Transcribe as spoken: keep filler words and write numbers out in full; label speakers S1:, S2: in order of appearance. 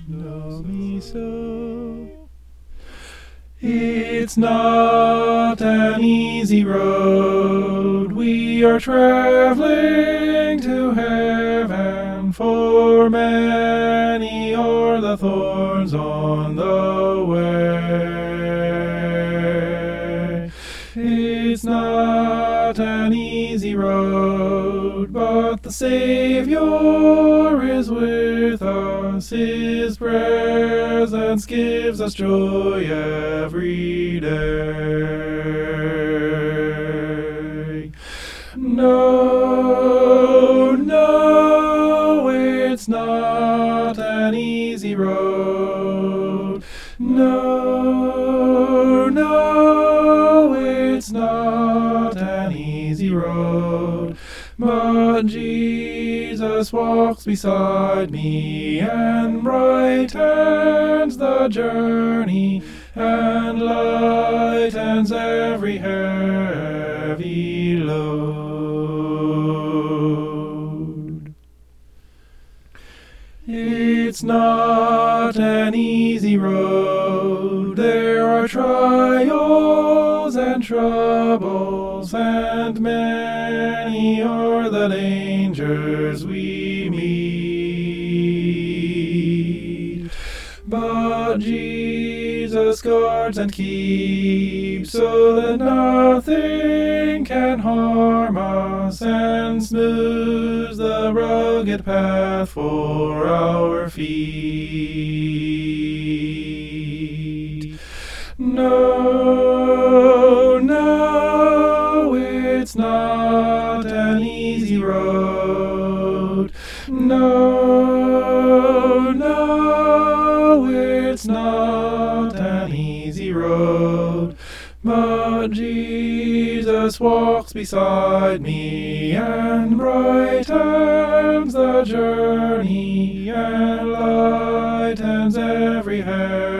S1: know me so. It's not an easy road we are traveling to heaven, for many are the thorns on the way. It's not an easy road, but the Savior is with us. His presence gives us joy every day. No, no, it's not an easy road. No, no, it's not an easy road. But Jesus walks beside me and brightens the journey and lightens every heavy load. It's not an easy road. There are trials and troubles, and many are the dangers we meet. But Jesus guards and keeps so that nothing can harm us, and smooths the rugged path for our feet. No, no, it's not an easy road. No, no, it's not an easy road. But Jesus walks beside me and brightens the journey and lightens every head.